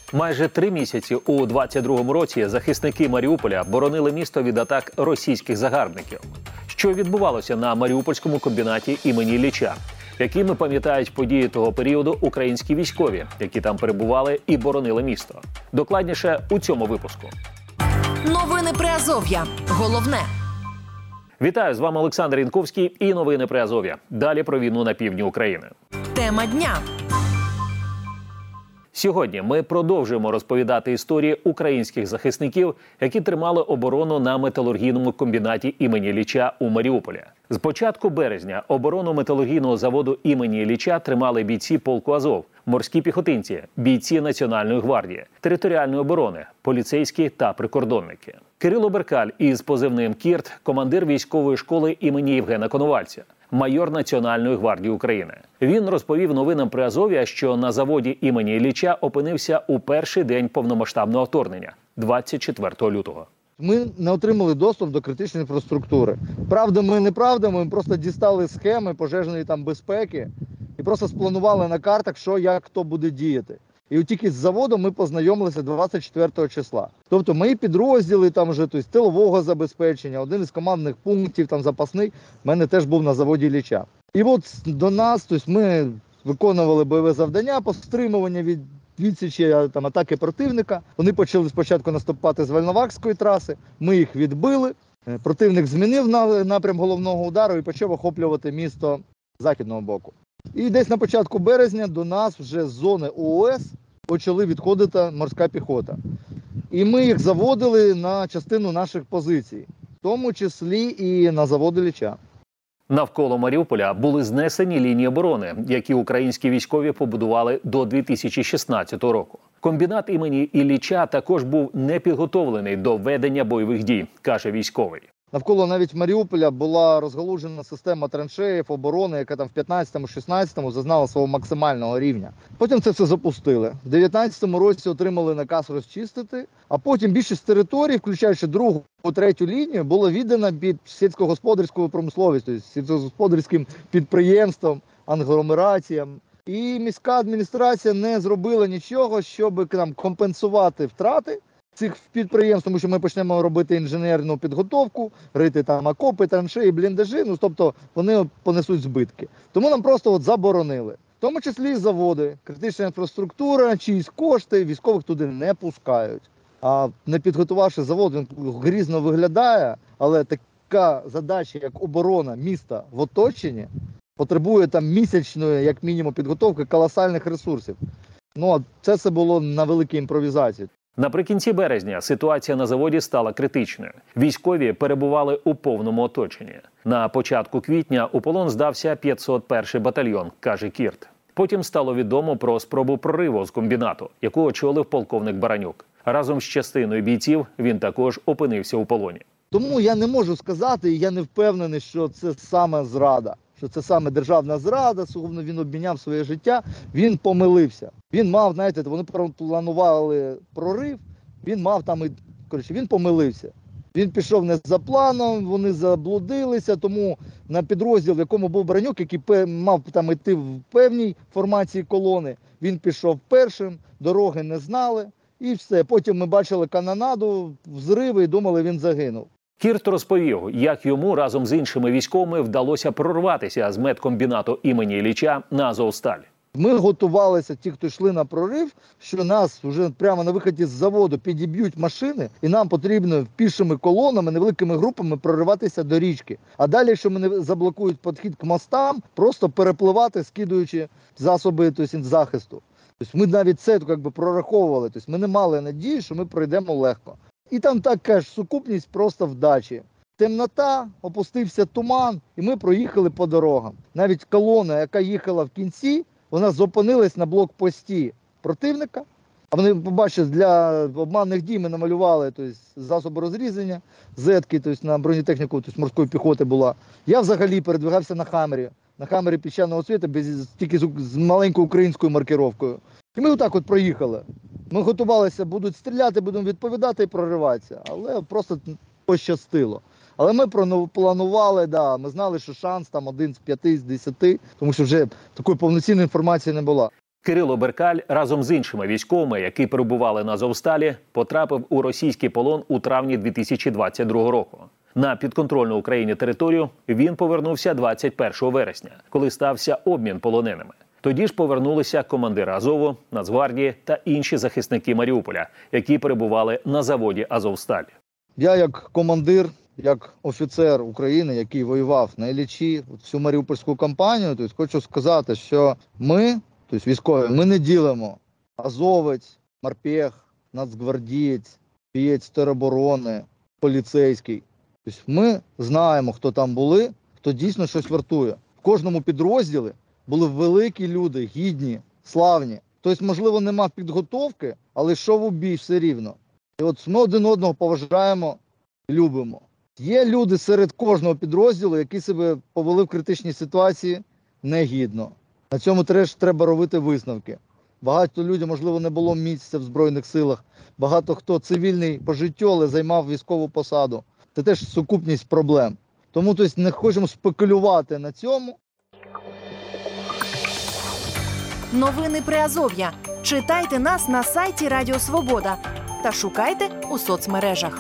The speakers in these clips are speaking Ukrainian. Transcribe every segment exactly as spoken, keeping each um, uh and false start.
Майже три місяці у двадцять другому році захисники Маріуполя боронили місто від атак російських загарбників. Що відбувалося на Маріупольському комбінаті імені Ілліча? Якими пам'ятають події того періоду українські військові, які там перебували і боронили місто? Докладніше у цьому випуску. Новини Приазов'я. Головне. Вітаю, з вами Олександр Янковський і новини Приазов'я. Далі про війну на півдні України. Тема дня. Сьогодні ми продовжуємо розповідати історії українських захисників, які тримали оборону на металургійному комбінаті імені Ілліча у Маріуполі. З початку березня оборону металургійного заводу імені Ілліча тримали бійці полку Азов, морські піхотинці, бійці Національної гвардії, територіальної оборони, поліцейські та прикордонники. Кирило Беркаль із позивним «Кірт» – командир військової школи імені Євгена Коновальця, майор Національної гвардії України. Він розповів новинам Приазов'я, що на заводі імені Ілліча опинився у перший день повномасштабного вторгнення – двадцять четвертого лютого. Ми не отримали доступ до критичної інфраструктури. Правдами, неправдами, ми просто дістали схеми пожежної там безпеки і просто спланували на картах, що, як, хто буде діяти. І от тільки з заводом ми познайомилися двадцять четвертого числа. Тобто мої підрозділи там вже, тобто, тилового забезпечення, один із командних пунктів, там запасний, в мене теж був на заводі Ілліча. І от до нас, тобто ми виконували бойове завдання по стримуванню від відсічі там, атаки противника. Вони почали спочатку наступати з Вольновахської траси, ми їх відбили. Противник змінив напрям головного удару і почав охоплювати місто з західного боку. І десь на початку березня до нас вже з зони ООС почали відходити морська піхота. І ми їх заводили на частину наших позицій, в тому числі і на завод Ілліча. Навколо Маріуполя були знесені лінії оборони, які українські військові побудували до дві тисячі шістнадцятого року. Комбінат імені Ілліча також був не підготовлений до ведення бойових дій, каже військовий. Навколо навіть Маріуполя була розгалужена система траншеїв, оборони, яка там в п'ятнадцятому-шістнадцятому зазнала свого максимального рівня. Потім це все запустили. В дев'ятнадцятому році отримали наказ розчистити, а потім більшість територій, включаючи другу, третю лінію, було віддано під сільськогосподарську промисловість, тобто сільськогосподарським підприємствам, агломераціям. І міська адміністрація не зробила нічого, щоб нам компенсувати втрати цих підприємств, тому що ми почнемо робити інженерну підготовку, рити там окопи, траншеї, бліндажі, ну, тобто вони понесуть збитки. Тому нам просто от заборонили. В тому числі і заводи, критична інфраструктура, чиїсь кошти, військових туди не пускають. А не підготувавши завод, він грізно виглядає, але така задача, як оборона міста в оточенні, потребує там місячної, як мінімум, підготовки колосальних ресурсів. Ну, це все було на великій імпровізації. Наприкінці березня ситуація на заводі стала критичною. Військові перебували у повному оточенні. На початку квітня у полон здався п'ятсот перший батальйон, каже Кірт. Потім стало відомо про спробу прориву з комбінату, яку очолив полковник Баранюк. Разом з частиною бійців він також опинився у полоні. Тому я не можу сказати, і я не впевнений, що це саме зрада. Що це саме державна зрада, він обміняв своє життя, він помилився. Він мав, знаєте, вони планували прорив, він мав там, і, коротше, він помилився. Він пішов не за планом, вони заблудилися, тому на підрозділ, в якому був Баранюк, який мав там йти в певній формації колони, він пішов першим, дороги не знали, і все. Потім ми бачили канонаду, взриви і думали, він загинув. Кірт розповів, як йому разом з іншими військовими вдалося прорватися з медкомбінату імені Ілліча на Азовсталь. Ми готувалися, ті, хто йшли на прорив, що нас вже прямо на виході з заводу підіб'ють машини, і нам потрібно пішими колонами, невеликими групами прориватися до річки. А далі, якщо мене заблокують підхід к мостам, просто перепливати, скидуючи засоби, тобто, захисту. Тобто ми навіть це якби прораховували, тобто ми не мали надії, що ми пройдемо легко. І там така ж сукупність просто вдачі. Темнота, опустився туман, і ми проїхали по дорогам. Навіть колона, яка їхала в кінці, вона зупинилась на блокпості противника. А вони, побачили, для обманних дій ми намалювали тобто, засоби розрізання, зетки, тобто, на бронетехніку тобто, морської піхоти була. Я взагалі передвигався на Хаммері. На Хаммері піщаного цвіту, без, тільки з, з маленькою українською маркировкою. І ми отак от проїхали. Ми готувалися, будуть стріляти, будемо відповідати і прориватися. Але просто пощастило. Але ми планували, да, ми знали, що шанс там один з п'яти, з десяти, тому що вже такої повноцінної інформації не було. Кирило Беркаль разом з іншими військовими, які перебували на Азовсталі, потрапив у російський полон у травні дві тисячі двадцять другого року. На підконтрольну Україні територію він повернувся двадцять першого вересня, коли стався обмін полоненими. Тоді ж повернулися командир Азову, Нацгвардії та інші захисники Маріуполя, які перебували на заводі «Азовсталь». Я як командир, як офіцер України, який воював на Іллічі, всю Маріупольську кампанію, тобто хочу сказати, що ми, тобто військові, ми не ділимо азовець, морпех, нацгвардієць, боєць тероборони, поліцейський. Тобто ми знаємо, хто там були, хто дійсно щось вартує. В кожному підрозділі були великі люди, гідні, славні. Тобто, можливо, нема підготовки, але йшов у бій все рівно. І от ми один одного поважаємо і любимо. Є люди серед кожного підрозділу, які себе повели в критичній ситуації негідно. На цьому теж треба робити висновки. Багато людей, можливо, не було місця в Збройних силах. Багато хто цивільний по життю, але займав військову посаду. Це теж сукупність проблем. Тому тобто, не хочемо спекулювати на цьому. Новини Приазов'я. Читайте нас на сайті Радіо Свобода та шукайте у соцмережах.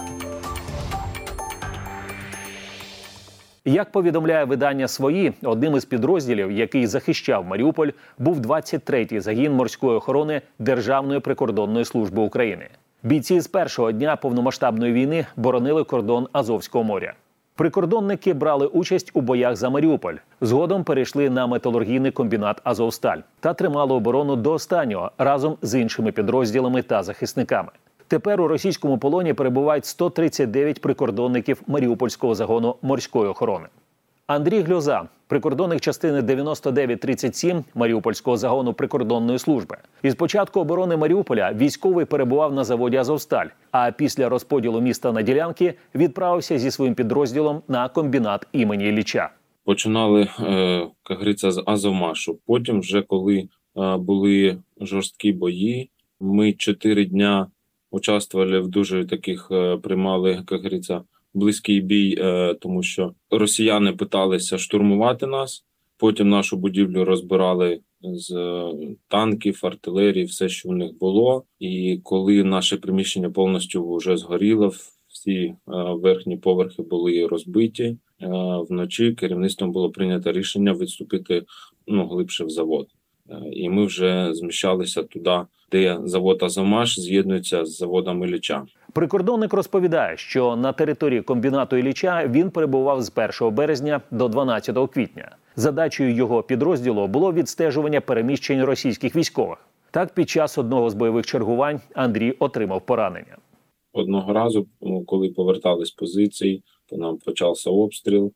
Як повідомляє видання «Свої», одним із підрозділів, який захищав Маріуполь, був двадцять третій загін морської охорони Державної прикордонної служби України. Бійці з першого дня повномасштабної війни боронили кордон Азовського моря. Прикордонники брали участь у боях за Маріуполь. Згодом перейшли на металургійний комбінат «Азовсталь» та тримали оборону до останнього разом з іншими підрозділами та захисниками. Тепер у російському полоні перебувають сто тридцять дев'ять прикордонників Маріупольського загону морської охорони. Андрій Гльоза, прикордонник частини дев'яносто дев'ять тридцять сім Маріупольського загону прикордонної служби. Із початку оборони Маріуполя військовий перебував на заводі «Азовсталь», а після розподілу міста на ділянки відправився зі своїм підрозділом на комбінат імені Ілліча. Починали, е, як говориться, з Азовмашу. Потім вже коли е, були жорсткі бої, ми чотири дня участвували в дуже таких, е, приймали, як говориться, близький бій, е, тому що росіяни питалися штурмувати нас, потім нашу будівлю розбирали з е, танків, артилерії, все, що в них було. І коли наше приміщення повністю вже згоріло, всі е, верхні поверхи були розбиті, е, вночі керівництвом було прийнято рішення відступити ну, глибше в завод. Е, і ми вже зміщалися туди, де завод «Азовмаш» з'єднується з заводом Ілліча. Прикордонник розповідає, що на території комбінату Ілліча він перебував з першого березня до дванадцятого квітня. Задачею його підрозділу було відстежування переміщень російських військових. Так, під час одного з бойових чергувань Андрій отримав поранення. Одного разу, коли повертались з позицій, то нам почався обстріл,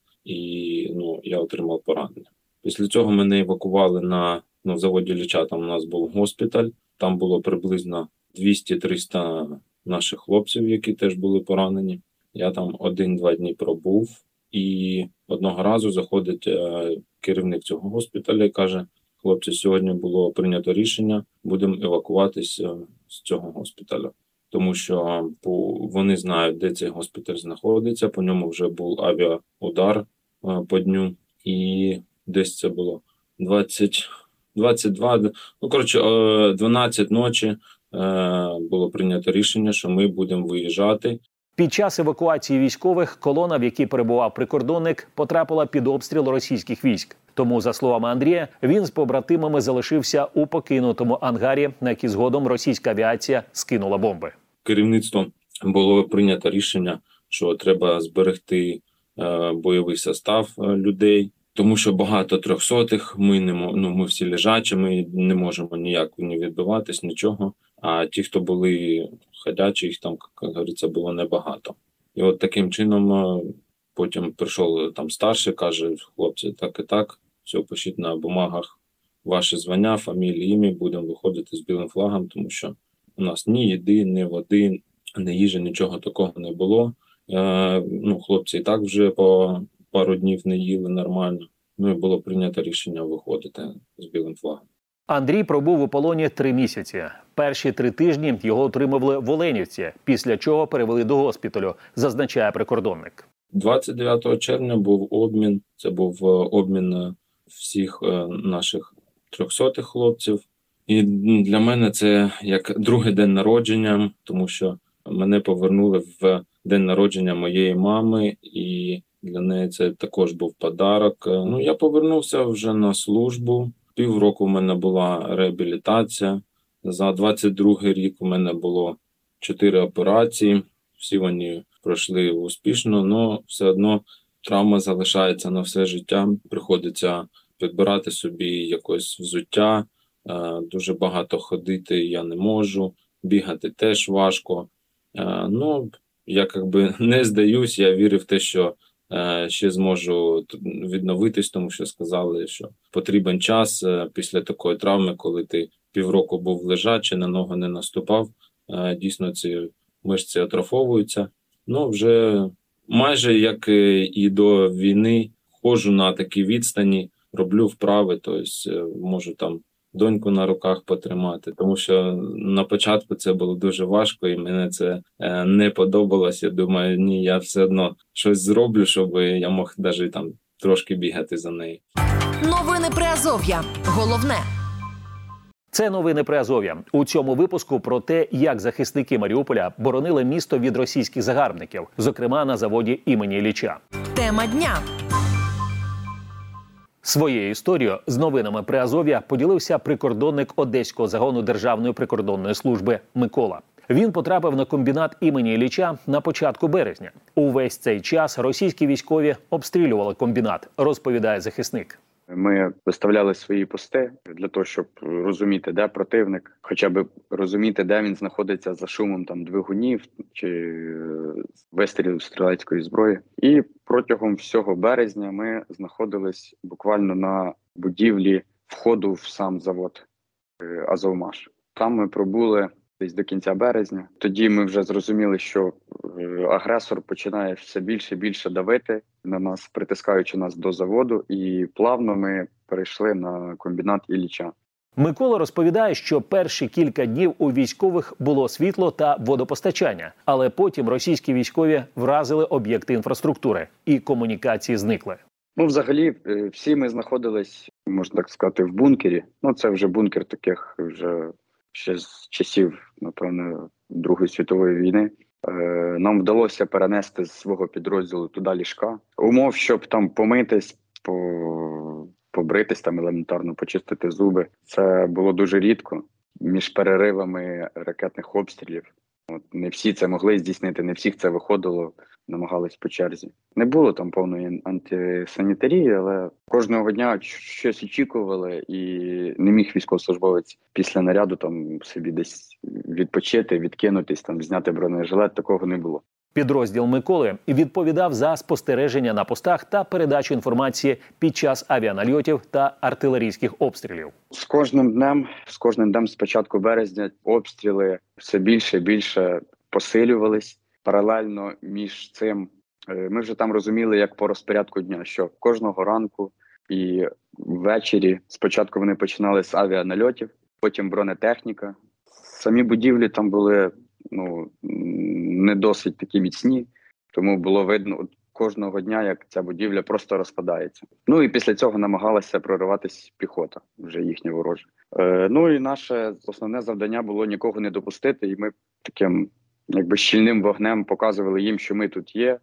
і ну, я отримав поранення. Після цього мене евакували на ну, заводі Ілліча, там у нас був госпіталь, там було приблизно двісті-триста наших хлопців, які теж були поранені. Я там один-два дні пробув, і одного разу заходить е, керівник цього госпіталя і каже: хлопці, сьогодні було прийнято рішення, будемо евакуватися з цього госпіталю. Тому що по, вони знають, де цей госпіталь знаходиться, по ньому вже був авіаудар е, по дню, і десь це було двадцять, двадцять два, ну, коротше, е, дванадцять ночі. Було прийнято рішення, що ми будемо виїжджати. Під час евакуації військових колона, в якій перебував прикордонник, потрапила під обстріл російських військ. Тому, за словами Андрія, він з побратимами залишився у покинутому ангарі, на який згодом російська авіація скинула бомби. Керівництвом було прийнято рішення, що треба зберегти е, бойовий состав е, людей, тому що багато трьохсотих, ми не ну, ми всі лежачі, ми не можемо ніяк не відбиватись, нічого. А ті, хто були ходячі, їх там, як говориться, було небагато. І от таким чином потім прийшов там старший, каже: хлопці, так і так, все, пишіть на бумагах ваші звання, фамілії, ім'я, будемо виходити з білим флагом, тому що у нас ні їди, ні води, ні їжі, нічого такого не було. Е, ну, хлопці і так вже по пару днів не їли нормально. Ну і було прийнято рішення виходити з білим флагом. Андрій пробув у полоні три місяці. Перші три тижні його отримували в Оленівці, після чого перевели до госпіталю, зазначає прикордонник. двадцять дев'ятого червня був обмін. Це був обмін всіх наших трьохсотих хлопців І для мене це як другий день народження, тому що мене повернули в день народження моєї мами, і для неї це також був подарок. Ну, я повернувся вже на службу. Півроку в мене була реабілітація. За двадцять другий рік у мене було чотири операції. Всі вони пройшли успішно, але все одно травма залишається на все життя. Приходиться підбирати собі якось взуття. Дуже багато ходити я не можу, бігати теж важко. Ну, я якби не здаюсь, я вірю в те, що ще зможу відновитись, тому що сказали, що потрібен час після такої травми, коли ти півроку був лежачий, на ногу не наступав. Дійсно, ці мишці атрофовуються. Ну, вже майже як і до війни ходжу на такі відстані, роблю вправи, тобто можу там доньку на руках потримати, тому що на початку це було дуже важко і мене це е, не подобалось. Я думаю, ні, я все одно щось зроблю, щоб я мог навіть там трошки бігати за нею. Новини Приазов'я. Головне. Це новини Приазов'я. У цьому випуску про те, як захисники Маріуполя боронили місто від російських загарбників, зокрема на заводі імені Ілліча. Тема дня. Своєю історією з новинами Приазов'я поділився прикордонник Одеського загону Державної прикордонної служби Микола. Він потрапив на комбінат імені Ілліча на початку березня. Увесь цей час російські військові обстрілювали комбінат, розповідає захисник. Ми виставляли свої пости для того, щоб розуміти, де противник, хоча б розуміти, де він знаходиться за шумом там двигунів чи вистрілів стрілецької зброї. І протягом всього березня ми знаходились буквально на будівлі входу в сам завод «Азовмаш». Там ми пробули десь до кінця березня. Тоді ми вже зрозуміли, що агресор починає все більше і більше давити на нас, притискаючи нас до заводу, і плавно ми перейшли на комбінат Ілліча. Микола розповідає, що перші кілька днів у військових було світло та водопостачання, але потім російські військові вразили об'єкти інфраструктури і комунікації зникли. Ну, взагалі, всі ми знаходились, можна так сказати, в бункері. Ну, це вже бункер таких вже ще з часів, напевно, Другої світової війни. Нам вдалося перенести з свого підрозділу туди ліжка. Умов, щоб там помитись, по... побритись, там елементарно почистити зуби. Це було дуже рідко. Між переривами ракетних обстрілів. От, не всі це могли здійснити, не всіх це виходило, намагались по черзі. Не було там повної антисанітарії, але кожного дня щось очікували, і не міг військовослужбовець після наряду там собі десь відпочити, відкинутись, там зняти бронежилет, такого не було. Підрозділ Миколи відповідав за спостереження на постах та передачу інформації під час авіанальотів та артилерійських обстрілів. З кожним днем, з кожним днем з початку березня обстріли все більше і більше посилювались. Паралельно між цим ми вже там розуміли, як по розпорядку дня, що кожного ранку і ввечері спочатку вони починали з авіанальотів, потім бронетехніка. Самі будівлі там були ну, не досить такі міцні, тому було видно от, кожного дня, як ця будівля просто розпадається. Ну і після цього намагалася прориватись піхота, вже їхня ворожа. Е, ну і наше основне завдання було нікого не допустити, і ми таким якби щільним вогнем показували їм, що ми тут є,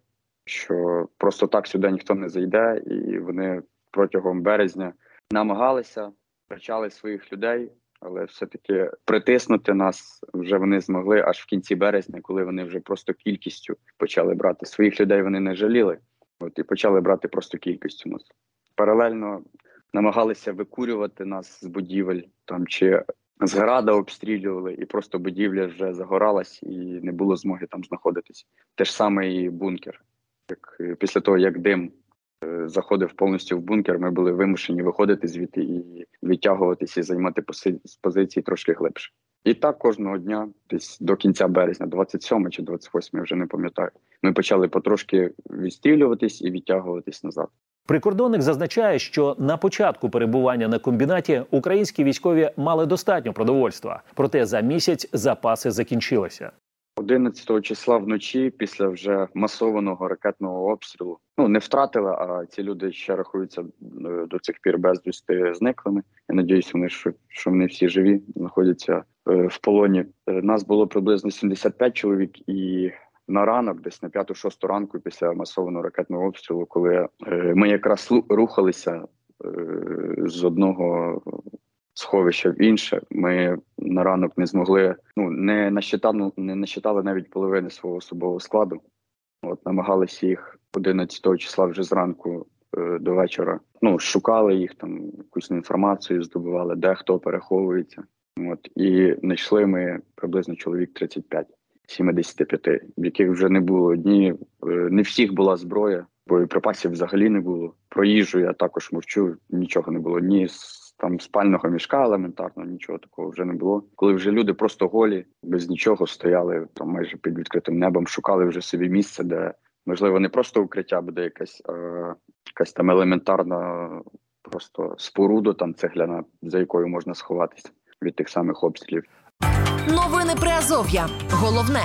що просто так сюди ніхто не зайде, і вони протягом березня намагалися, втрачали своїх людей, але все-таки притиснути нас вже вони змогли аж в кінці березня, коли вони вже просто кількістю почали брати. Своїх людей вони не жаліли, от, і почали брати просто кількістю нас. Паралельно намагалися викурювати нас з будівель, там, чи з града обстрілювали, і просто будівля вже загоралась, і не було змоги там знаходитись. Те ж саме і бункер. Як, після того, як дим заходив повністю в бункер, ми були вимушені виходити звідти і відтягуватися і займати пози... позиції трошки глибше. І так кожного дня, десь до кінця березня, двадцять сьомого чи двадцять восьмого, я вже не пам'ятаю, ми почали потрошки відстрілюватись і відтягуватись назад. Прикордонник зазначає, що на початку перебування на комбінаті українські військові мали достатньо продовольства, проте за місяць запаси закінчилися. одинадцятого числа вночі, після вже масованого ракетного обстрілу, ну, не втратили, а ці люди ще рахуються до цих пір безвісти зниклими. Я надіюсь, вони, що, що вони всі живі, знаходяться е, в полоні. Нас було приблизно сімдесят п'ять чоловік, і на ранок, десь на п'яту-шосту ранку, після масованого ракетного обстрілу, коли е, ми якраз рухалися е, з одного сховища в інше, ми на ранок не змогли, ну, не насчитали, не насчитали навіть половини свого особового складу. От, намагалися їх одинадцятого числа вже зранку е, до вечора. Ну, шукали їх, там, якусь інформацію здобували, де хто переховується. От, і знайшли ми приблизно чоловік тридцять п'ять, сімдесят п'ять, в яких вже не було ні, е, не всіх була зброя, боєприпасів взагалі не було. Про їжу я також мовчу, нічого не було, ні там спального мішка елементарно, нічого такого вже не було. Коли вже люди просто голі, без нічого стояли там майже під відкритим небом, шукали вже собі місце, де, можливо, не просто укриття буде якась, а якась там елементарна просто споруда там цегляна, за якою можна сховатися від тих самих обстрілів. Новини Приазов'я. Головне.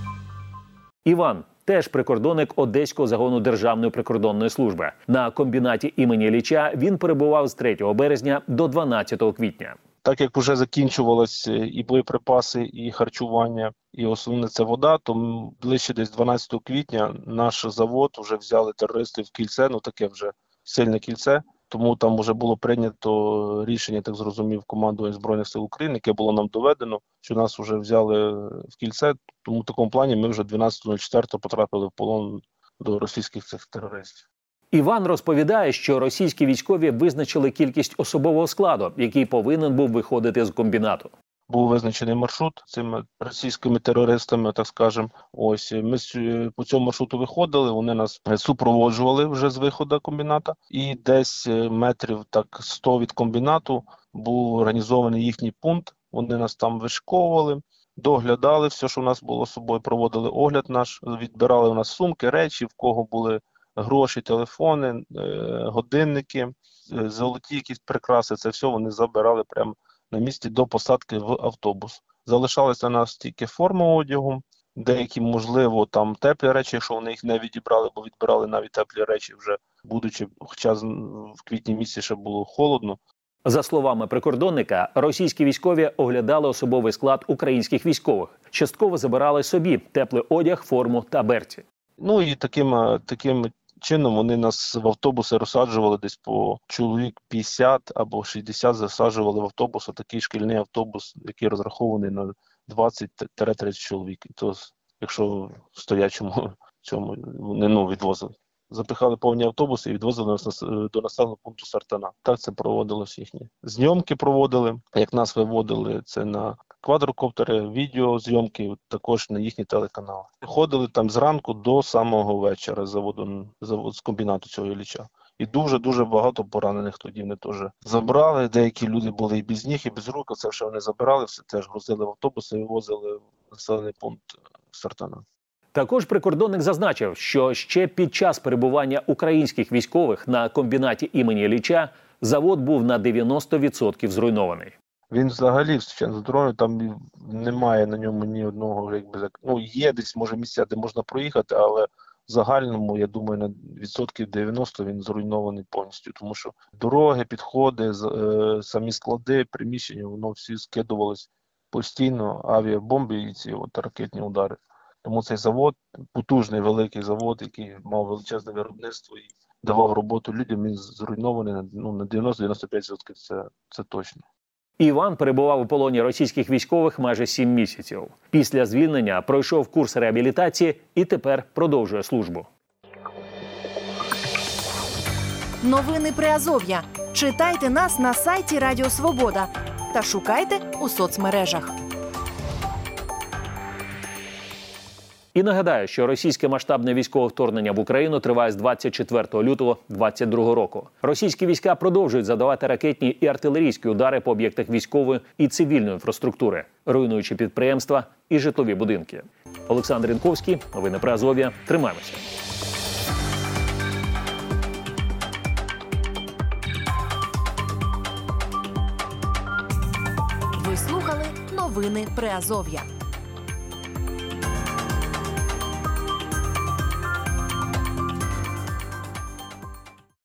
Іван теж прикордонник Одеського загону Державної прикордонної служби. На комбінаті імені Ілліча він перебував з третього березня до дванадцятого квітня. Так як вже закінчувалися і боєприпаси, і харчування, і основне це вода, то ближче десь дванадцятого квітня наш завод вже взяли терористи в кільце, ну таке вже сильне кільце. Тому там вже було прийнято рішення, так зрозумів, командування Збройних сил України, яке було нам доведено, що нас вже взяли в кільце. Тому в такому плані ми вже дванадцятого четвертого потрапили в полон до російських цих терористів. Іван розповідає, що російські військові визначили кількість особового складу, який повинен був виходити з комбінату. Був визначений маршрут цими російськими терористами, так скажемо. Ось ми по цьому маршруту виходили, вони нас супроводжували вже з виходу комбіната. І десь метрів так сто від комбінату був організований їхній пункт. Вони нас там вишковували, доглядали все, що в нас було з собою, проводили огляд наш, відбирали у нас сумки, речі, в кого були гроші, телефони, годинники, золоті якісь прикраси. Це все вони забирали прямо на місці до посадки в автобус. Залишалася на нас тільки форма одягу, деякі, можливо, там теплі речі, якщо вони їх не відібрали, бо відбирали навіть теплі речі вже будучи, хоча в квітні місяці ще було холодно. За словами прикордонника, російські військові оглядали особовий склад українських військових. Частково забирали собі теплий одяг, форму та берці. Ну і таким, таким чином вони нас в автобуси розсаджували десь по чоловік п'ятдесят або шістдесят засаджували в автобус, такий шкільний автобус, який розрахований на двадцять-тридцять чоловік. І то, якщо в стоячому цьому не ну, відвозили. Запихали повні автобуси і відвозили нас до населеного пункту Сартана. Так це проводилось їхні. Зйомки проводили, як нас виводили, це на квадрокоптери, відеозйомки, також на їхні телеканали. Ходили там зранку до самого вечора з заводу, завод, з комбінату цього Ілліча. І дуже-дуже багато поранених тоді вони теж забрали. Деякі люди були і без ніг, і без рук, це все вони забирали, все теж грузили в автобуси і вивозили в населений пункт Сартана. Також прикордонник зазначив, що ще під час перебування українських військових на комбінаті імені Ілліча завод був на дев'яносто відсотків зруйнований. Він взагалі з дронів, там немає на ньому ні одного, якби, ну є десь, може, місця, де можна проїхати, але в загальному, я думаю, на відсотків дев'яносто він зруйнований повністю, тому що дороги, підходи, самі склади, приміщення, воно всі скидувалось постійно, авіабомби і ці от ракетні удари. Тому цей завод, потужний великий завод, який мав величезне виробництво і давав роботу людям, він зруйнований ну, на дев'яносто-дев'яносто п'ять відсотків, це, це точно. Іван перебував у полоні російських військових майже сім місяців. Після звільнення пройшов курс реабілітації і тепер продовжує службу. Новини Приазов'я. Читайте нас на сайті Радіо Свобода та шукайте у соцмережах. І нагадаю, що російське масштабне військове вторгнення в Україну триває з двадцять четвертого лютого двадцять другого року. Російські війська продовжують завдавати ракетні і артилерійські удари по об'єктах військової і цивільної інфраструктури, руйнуючи підприємства і житлові будинки. Олександр Інковський, новини Приазов'я. Тримаємося. Ви слухали новини Приазов'я.